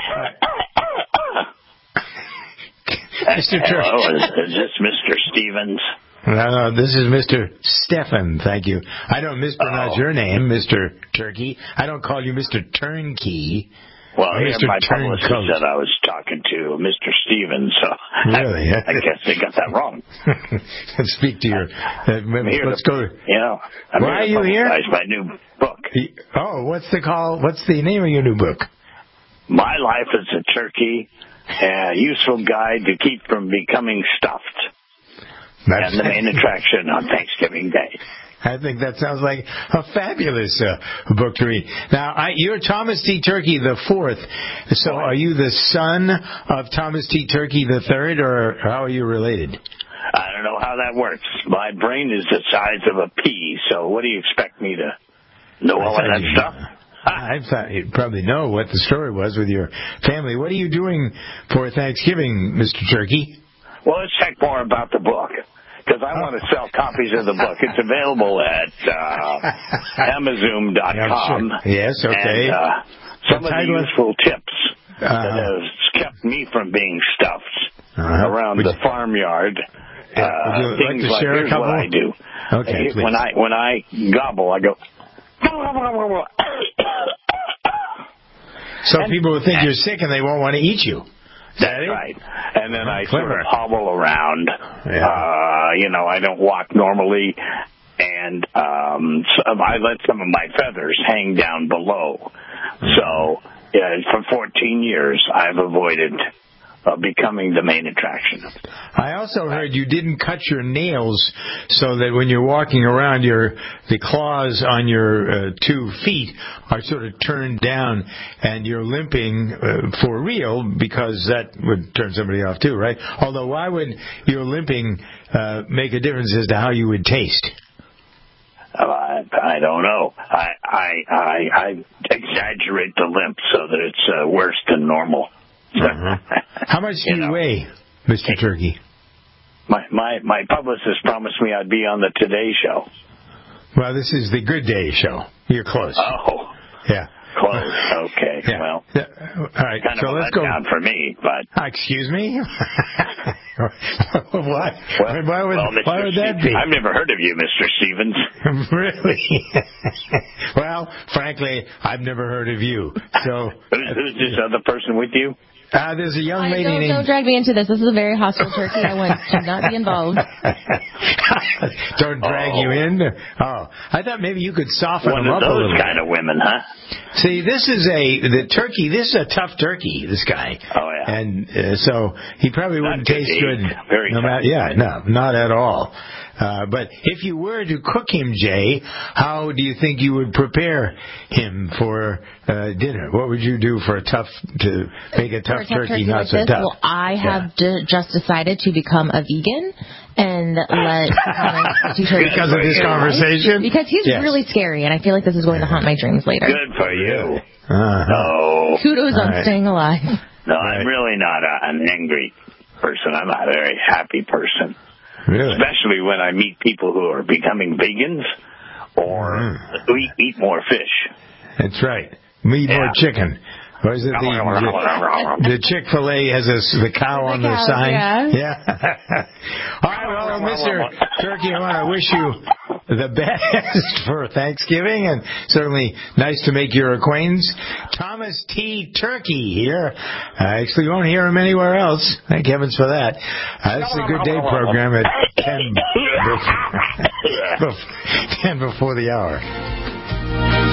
Mister Turkey. Hello, is, is this Mister Stevens? No, no, this is Mister Stefan, thank you. I don't mispronounce oh. your name, Mister Turkey. I don't call you Mister Turnkey. Well, Oh, here Mister my publicist Turncoat. said I was talking to Mister Stevens, so Really? I, I guess they got that wrong. Let's speak to your. Uh, I'm here let's to, go. You know, I'm Why are here to you here? publicize my new book. Oh, what's the call? What's the name of your new book? My Life as a Turkey, a useful guide to keep from becoming stuffed. That's and the main attraction on Thanksgiving Day. I think that sounds like a fabulous uh, book to read. Now, I, you're Thomas T. Turkey the Fourth. So, are you the son of Thomas T. Turkey the Third, or how are you related? I don't know how that works. My brain is the size of a pea, so what do you expect me to know all of that stuff? I thought you'd probably know what the story was with your family. What are you doing for Thanksgiving, Mister Turkey? Well, let's check more about the book, because I want to sell copies of the book. It's available at uh, Amazon dot com. Sure. Yes, okay. And, uh, some The of the title is- useful tips Uh-huh. that have kept me from being stuffed Uh-huh. around Would the you- farmyard. Yeah, Uh, would you like things to like, share a here's couple? what I do. Okay, Uh, please. When I when I gobble, I go. So people will think you're sick and they won't want to eat you. That's right. And then I Clever. sort of hobble around. Yeah. Uh, you know, I don't walk normally. And um, so I let some of my feathers hang down below. So yeah, for fourteen years, I've avoided uh, becoming the main attraction. I also heard you didn't cut your nails so that when you're walking around, your the claws on your uh, two feet are sort of turned down, and you're limping uh, for real, because that would turn somebody off too, right? Although, why would your limping uh, make a difference as to how you would taste? Uh, I, I don't know. I, I I I exaggerate the limp so that it's uh, worse than normal. Uh-huh. How much do you, You know. weigh, Mister Turkey? My my my publicist promised me I'd be on the Today Show. Well, this is the Good Day show. You're close. Oh, Yeah. close. Okay. Yeah. Well, Yeah. All right. kind So of a let's go. letdown for me, but Ah, excuse me? why? well, why would, well, Mister why would that be? I've never heard of you, Mister Stevens. Really? Well, frankly, I've never heard of you. So, Who's, who's this other person with you? uh, there's a young I lady don't, named. don't drag me into this. This is a very hostile turkey. I want to not be involved. Don't drag Oh. you in. Oh, I thought maybe you could soften One them of up a those little. kind of women, huh? See, this is a the turkey. This is a tough turkey. This guy. Oh yeah. And uh, so he probably Not wouldn't good taste to good. eat. Very no tough. matter, yeah, no, not at all. Uh, but if you were to cook him, Jay, how do you think you would prepare him for uh, dinner? What would you do for a tough to make a For tough a tough turkey, turkey not like so this, tough? well, I have d- just decided to become a vegan and let Thomas T. Turkey Because of this conversation? Because he's Yes. really scary, and I feel like this is going to haunt my dreams later. Good for you. Uh-huh. No, Kudos All on right. staying alive. no, I'm really not a, an angry person. I'm a very happy person. Really? Especially when I meet people who are becoming vegans or Mm. who eat, eat more fish. That's right. Eat more Yeah. chicken. Or is it the, the, the Chick-fil-A has a, the cow on the cow, sign? yeah. All right, well, Mister Turkey, I want to wish you the best for Thanksgiving, and certainly nice to make your acquaintance. Thomas T. Turkey here. I actually won't hear him anywhere else. Thank heavens for that. Uh, this is a Good Day program at ten, bef- ten before the hour.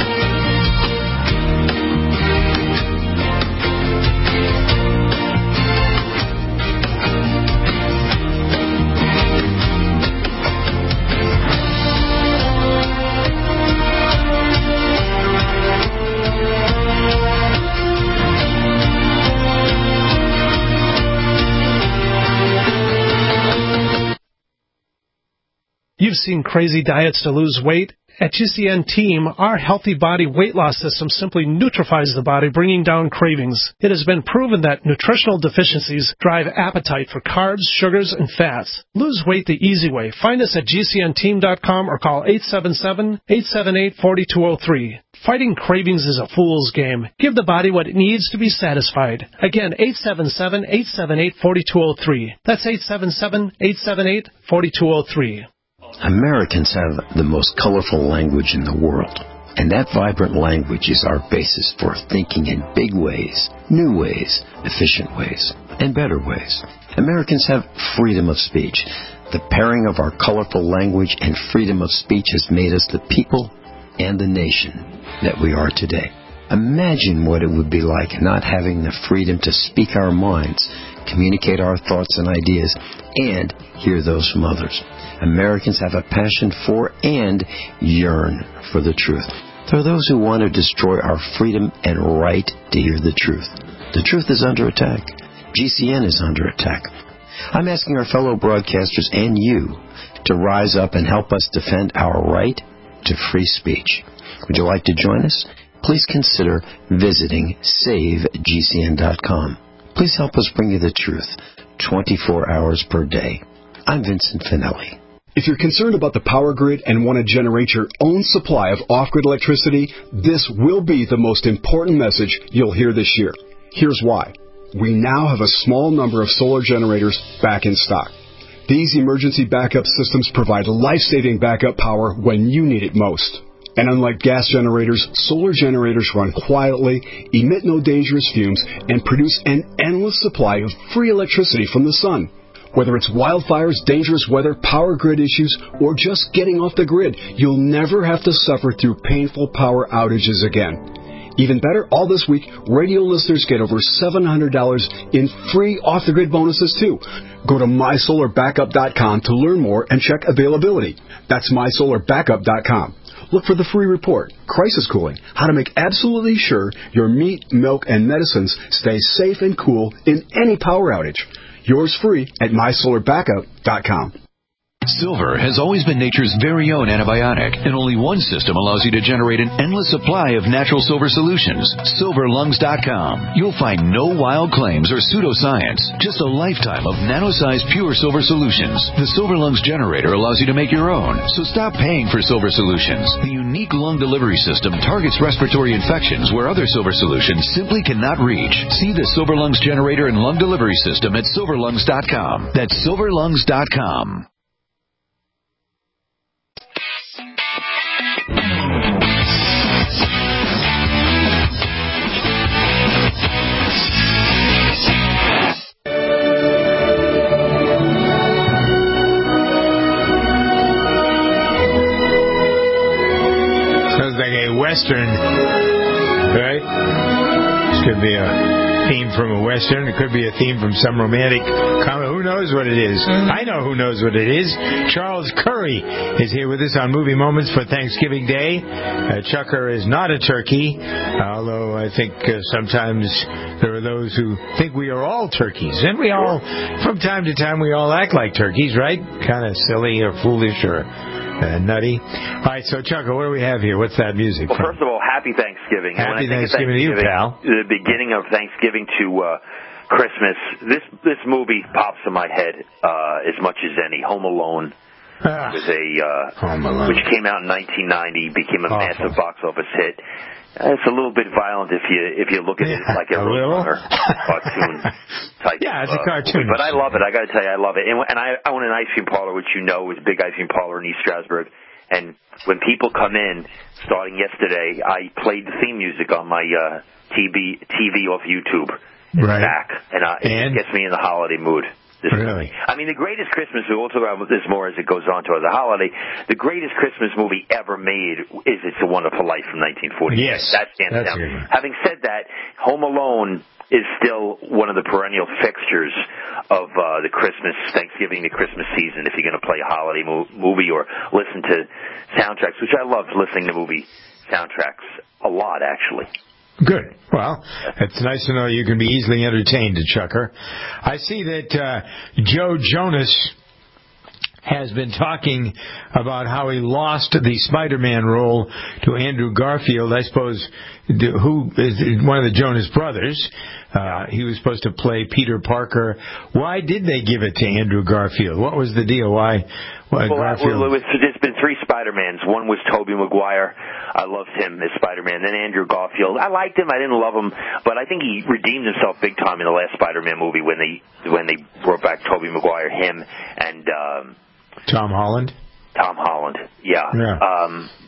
You've seen crazy diets to lose weight. At G C N Team, our Healthy Body Weight Loss System simply neutralizes the body, bringing down cravings. It has been proven that nutritional deficiencies drive appetite for carbs, sugars, and fats. Lose weight the easy way. Find us at G C N team dot com or call eight seven seven, eight seven eight, four two zero three. Fighting cravings is a fool's game. Give the body what it needs to be satisfied. Again, eight seven seven, eight seven eight, four two zero three. That's eight seven seven, eight seven eight, four two zero three. Americans have the most colorful language in the world. And that vibrant language is our basis for thinking in big ways, new ways, efficient ways, and better ways. Americans have freedom of speech. The pairing of our colorful language and freedom of speech has made us the people and the nation that we are today. Imagine what it would be like not having the freedom to speak our minds, communicate our thoughts and ideas, and hear those from others. Americans have a passion for and yearn for the truth. There are those who want to destroy our freedom and right to hear the truth. The truth is under attack. G C N is under attack. I'm asking our fellow broadcasters and you to rise up and help us defend our right to free speech. Would you like to join us? Please consider visiting save G C N dot com. Please help us bring you the truth twenty-four hours per day. I'm Vincent Finelli. If you're concerned about the power grid and want to generate your own supply of off-grid electricity, this will be the most important message you'll hear this year. Here's why. We now have a small number of solar generators back in stock. These emergency backup systems provide life-saving backup power when you need it most. And unlike gas generators, solar generators run quietly, emit no dangerous fumes, and produce an endless supply of free electricity from the sun. Whether it's wildfires, dangerous weather, power grid issues, or just getting off the grid, you'll never have to suffer through painful power outages again. Even better, all this week, radio listeners get over seven hundred dollars in free off-the-grid bonuses, too. Go to my solar backup dot com to learn more and check availability. That's my solar backup dot com. Look for the free report, Crisis Cooling, how to make absolutely sure your meat, milk, and medicines stay safe and cool in any power outage. Yours free at my solar backup dot com. Silver has always been nature's very own antibiotic, and only one system allows you to generate an endless supply of natural silver solutions. silver lungs dot com. You'll find no wild claims or pseudoscience, just a lifetime of nano-sized pure silver solutions. The Silver Lungs generator allows you to make your own, so stop paying for silver solutions. The unique lung delivery system targets respiratory infections where other silver solutions simply cannot reach. See the Silver Lungs generator and lung delivery system at silver lungs dot com. That's silver lungs dot com. Sounds like a Western, right? This could be a theme from a Western. It could be a theme from some romantic comedy. Who knows what it is? Mm-hmm. I know who knows what it is. Charles Curry is here with us on Movie Moments for Thanksgiving Day. Uh, Chucker is not a turkey, although I think uh, sometimes there are those who think we are all turkeys. And we all, from time to time, we all act like turkeys, right? Kind of silly or foolish or uh, nutty. All right, so Chucker, what do we have here? What's that music well, from? First of all, happy Thanksgiving. Happy Thanksgiving, Thanksgiving to you, pal. The beginning of Thanksgiving to uh, Christmas. This this movie pops in my head uh, as much as any. Home Alone ah, was a uh, Home Alone. Which came out in nineteen ninety, became a Awful. massive box office hit. Uh, it's a little bit violent if you if you look at it like a, a Roadrunner cartoon type. Yeah, it's uh, a cartoon, movie. But I love it. I got to tell you, I love it. And, and I own an ice cream parlor, which you know is a big ice cream parlor in East Stroudsburg. And when people come in, starting yesterday, I played the theme music on my uh, T V T V off YouTube. It's right. back, and, uh, and it gets me in the holiday mood. This really? Movie. I mean, the greatest Christmas, we'll talk about this more as it goes on toward the holiday, the greatest Christmas movie ever made is It's a Wonderful Life from nineteen forty. Yes. That stands That's down. good. Having said that, Home Alone is still one of the perennial fixtures of uh, the Christmas, Thanksgiving to Christmas season if you're going to play a holiday mo- movie or listen to soundtracks, which I love listening to movie soundtracks a lot, actually. Good. Well, it's nice to know you can be easily entertained, Chucker. I see that uh, Joe Jonas has been talking about how he lost the Spider-Man role to Andrew Garfield. I suppose who is one of the Jonas brothers. Uh, he was supposed to play Peter Parker. Why did they give it to Andrew Garfield? What was the deal? Why? why well, Garfield? Well, it was, there's been three Spider-Mans. One was Tobey Maguire. I loved him as Spider-Man. Then Andrew Garfield. I liked him. I didn't love him, but I think he redeemed himself big time in the last Spider-Man movie when they when they brought back Tobey Maguire, him, and um, Tom Holland. Tom Holland. Yeah. yeah. Um,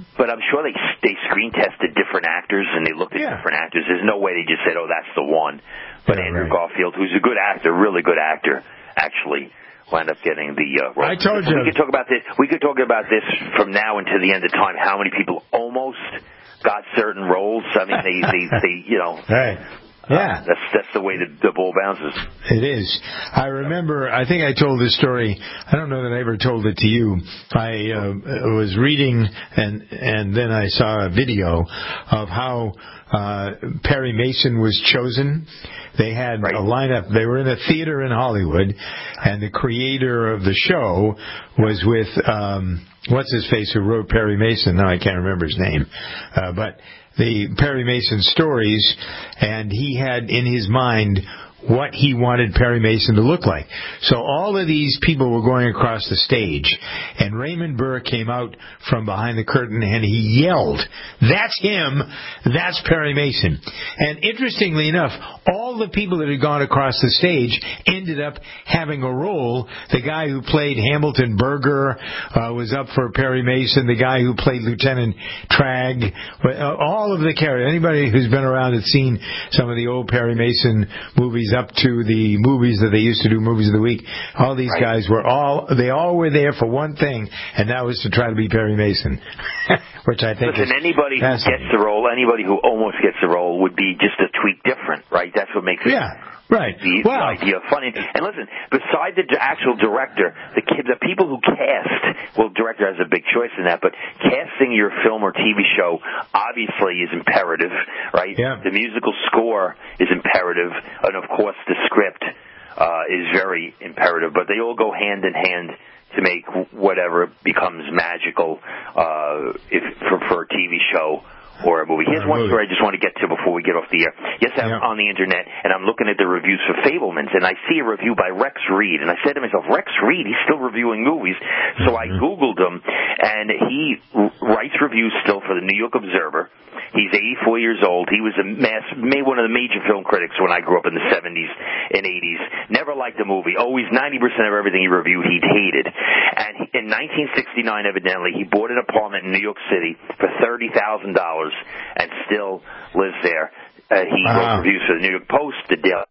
but I'm sure they they screen tested different actors and they looked at yeah. different actors. There's no way they just said, "Oh, that's the one." But yeah, Andrew right. Garfield, who's a good actor, really good actor, actually wound up getting the uh, role. I told you. We could talk about this. We could talk about this from now until the end of time. How many people almost got certain roles? I mean, they, they, they you know. Right. Yeah, uh, that's that's the way the, the ball bounces. It is. I remember. I think I told this story. I don't know that I ever told it to you. I uh, was reading, and and then I saw a video of how uh, Perry Mason was chosen. They had right. a lineup. They were in a theater in Hollywood, and the creator of the show was with um, what's his face who wrote Perry Mason. Now I can't remember his name, uh, but. The Perry Mason stories, and he had in his mind what he wanted Perry Mason to look like. So all of these people were going across the stage, and Raymond Burr came out from behind the curtain and he yelled, "That's him! That's Perry Mason!" And interestingly enough, all the people that had gone across the stage ended up having a role. The guy who played Hamilton Berger uh, was up for Perry Mason. The guy who played Lieutenant Tragg, uh, all of the characters. Anybody who's been around and seen some of the old Perry Mason movies up to the movies that they used to do, movies of the week, all these right. guys were all, they all were there for one thing, and that was to try to be Perry Mason, which I think Listen, is anybody who gets the role, anybody who almost gets the role would be just a tweak different, right? That's what makes it. Yeah. Right. The, well, the idea of funny. And listen, beside the actual director, the kid, the people who cast, well, director has a big choice in that, but casting your film or T V show obviously is imperative, right? Yeah. The musical score is imperative, and of course the script uh, is very imperative, but they all go hand in hand to make whatever becomes magical uh, if, for, for a T V show or a movie. Here's one story I just want to get to before we get off the air. Yes, I'm yeah. on the internet, and I'm looking at the reviews for Fabelmans, and I see a review by Rex Reed, and I said to myself, Rex Reed, he's still reviewing movies. So mm-hmm. I Googled him, and he writes reviews still for the New York Observer. He's eighty-four years old. He was a mass, made one of the major film critics when I grew up in the seventies and eighties. Never liked the movie. Always ninety percent of everything he reviewed he hated. And he, in nineteen sixty-nine, evidently, he bought an apartment in New York City for thirty thousand dollars and still lives there. Uh, he wow. wrote reviews for the New York Post, the Daily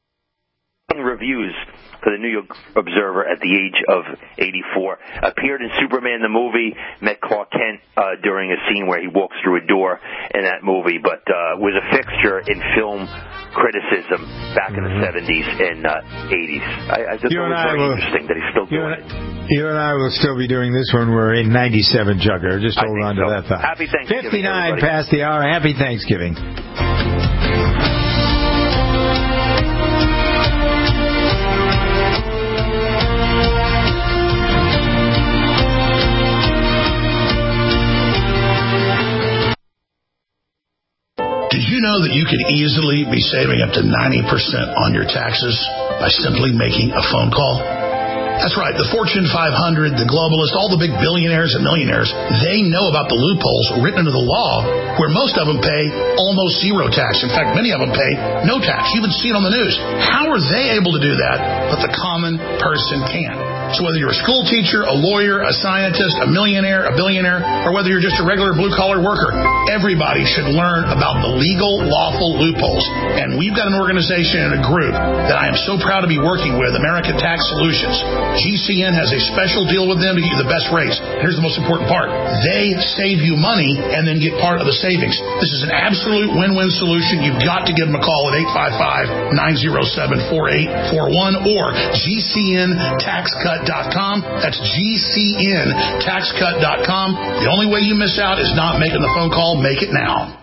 reviews for the New York Observer at the age of eighty-four. Appeared in Superman the movie, met Clark Kent uh, during a scene where he walks through a door in that movie, but uh, was a fixture in film criticism back mm-hmm. in the seventies and uh, eighties. I, I thought it was very will, interesting that he's still doing and, it. You and I will still be doing this when we're in ninety-seven, Jugger. Just hold on so. to that thought. Happy Thanksgiving, fifty-nine everybody. Past the hour. Happy Thanksgiving. Did you know that you could easily be saving up to ninety percent on your taxes by simply making a phone call? That's right. The Fortune five hundred, the globalists, all the big billionaires and millionaires, they know about the loopholes written into the law where most of them pay almost zero tax. In fact, many of them pay no tax. You even see it on the news. How are they able to do that, but the common person can't? So whether you're a school teacher, a lawyer, a scientist, a millionaire, a billionaire, or whether you're just a regular blue-collar worker, everybody should learn about the legal, lawful loopholes. And we've got an organization and a group that I am so proud to be working with, American Tax Solutions. G C N has a special deal with them to get you the best rates. Here's the most important part. They save you money and then get part of the savings. This is an absolute win-win solution. You've got to give them a call at eight five five, nine oh seven, four eight four one or G C N tax cut dot com. That's G C N tax cut dot com. The only way you miss out is not making the phone call. Make it now.